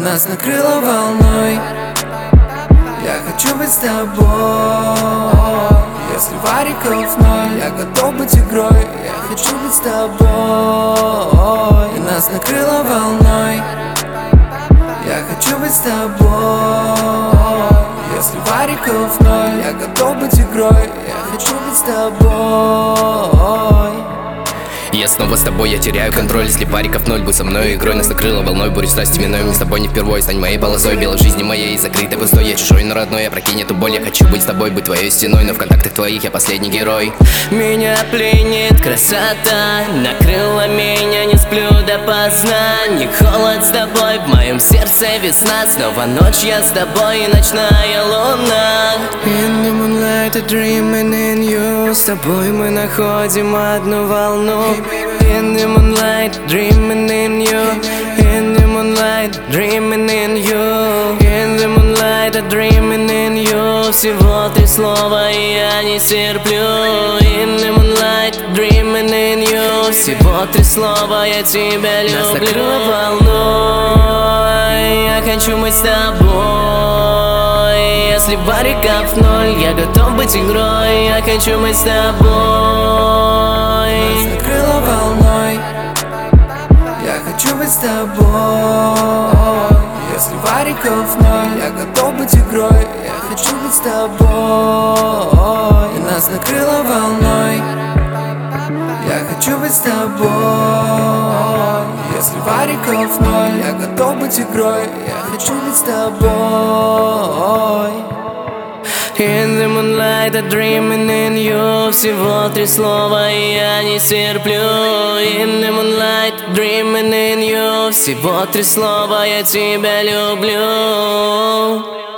нас накрыло волной. Я хочу быть с тобой. Если вариков ноль, я готов быть игрой. Я хочу быть с тобой. И нас накрыло волной. Я хочу быть с тобой. Если вариков ноль, я готов быть игрой. Я хочу быть с тобой. Я снова с тобой, я теряю контроль. Если вариков ноль, будь со мной игрой. Нас накрыло волной, бурю страсти миной. Мы с тобой не впервой, стань моей полосой. Белой жизни моей, закрытой пустой. Я чужой, но родной, я прокинь эту боль. Я хочу быть с тобой, быть твоей стеной. Но в контактах твоих я последний герой. Меня пленит красота, накрыла меня, не сплю допоздна. Не холод с тобой, в моем сердце весна. Снова ночь, я с тобой и ночная луна. In the moonlight, I'm dreaming in you. С тобой мы находим одну волну. In the moonlight, dreaming in you. In the moonlight, dreaming in you. In the moonlight, I'm dreaming in you. Всего три слова, и я не терплю. In the moonlight, dreaming in you. Всего три слова, я тебя люблю. Нас накрыло волной. Я хочу быть с тобой. Если вариков ноль, я готов быть игрой. Я хочу быть с тобой. Нас накрыло волной. Я хочу быть с тобой. Если вариков ноль, я готов быть игрой. Я хочу быть с тобой. И нас накрыло волной. Я хочу быть с тобой. Если вариков ноль, я готов быть игрой. Я хочу быть с тобой. In the moonlight, I'm dreaming in you. Всего три слова, и я не терплю. In the moonlight, dreaming in you. Всего три слова, я тебя люблю.